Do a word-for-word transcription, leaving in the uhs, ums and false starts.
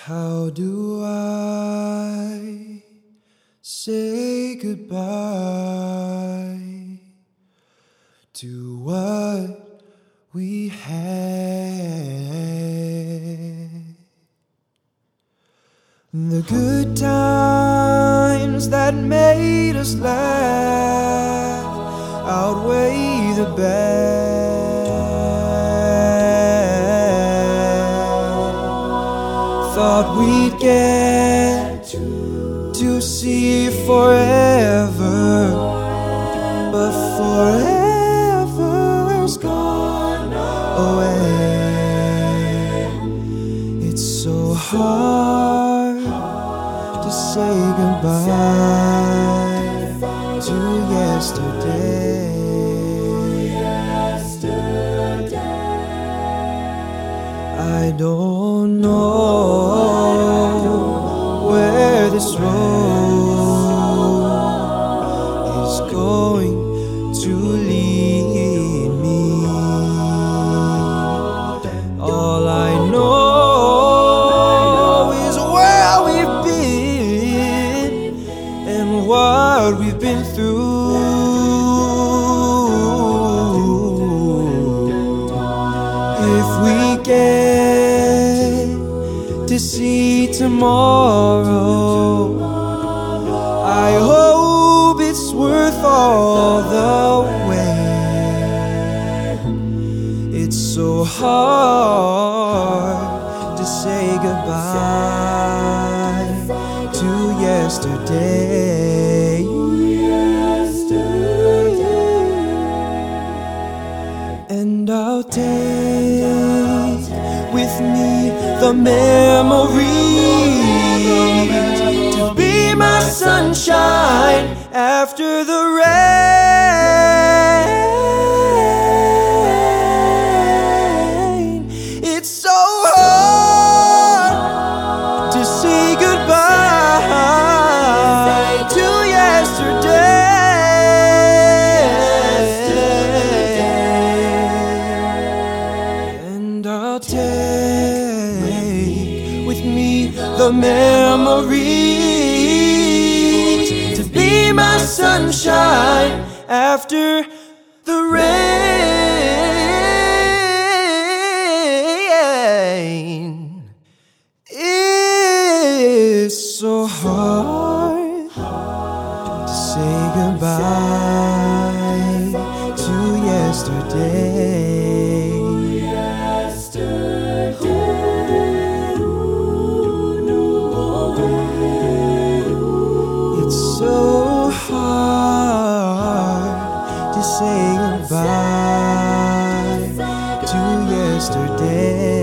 How do I say goodbye to what we had? The good times that made us laugh outweigh the bad. Thought we'd get to see forever, but forever's gone away. It's so hard to say goodbye to yesterday. I don't know where this road is going to lead me. All I know is where we've been and what we've been through. If we get to see tomorrow, I hope it's worth all the wait. It's so hard to say goodbye to yesterday. And I'll take with me the memories to be my sunshine after the rain. It's so hard to say goodbye to yesterday. And I'll take with me the memories to be my sunshine after the rain. It's so hard to say goodbye to yesterday. It's so hard to say goodbye to yesterday.